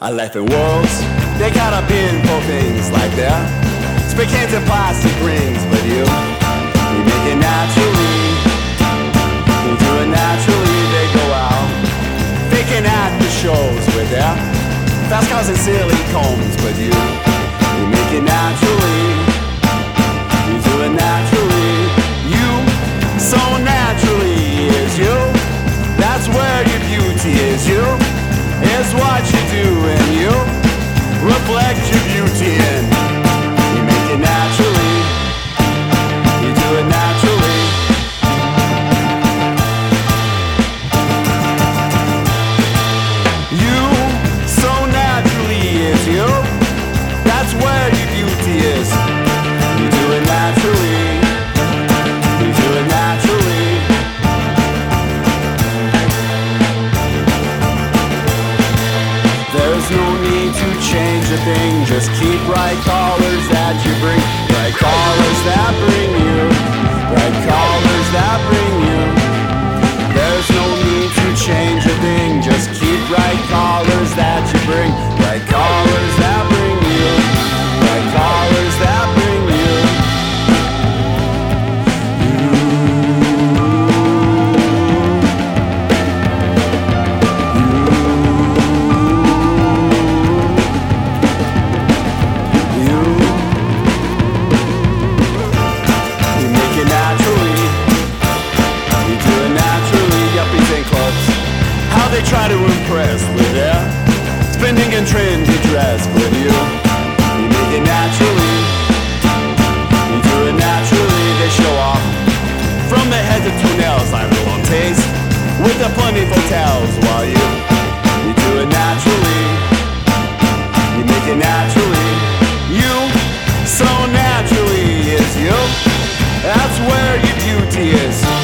I life in worlds, they got a bin for things like that. Spray cans and plastic rings, but you make it naturally. You do it naturally, they go out faking at the shows with their fast cars and silly combs, but you make it naturally. You do it naturally. You, so naturally is you. That's where your beauty is. You is what you do, and you reflect your beauty in. You make it naturally. You do it naturally. You, so naturally is you. That's where your beauty is. You do it naturally. You do it naturally. There's no need to change a thing. Just keep bright colors that you bring. Bright colors that bring you. Bright colors that bring you. There's no need to change a thing. Just keep bright colors that you bring. Bright colors that bring you. Bright colors that bring you. You make it naturally. You do it naturally. Yuppies and clubs, how they try to impress with their spending and trendy dress, but you make it naturally. You do it naturally. They show off from their head to toenails like little on taste with their plentiful tails, while you do it naturally. You make it naturally. You, so naturally is you. That's where your beauty is.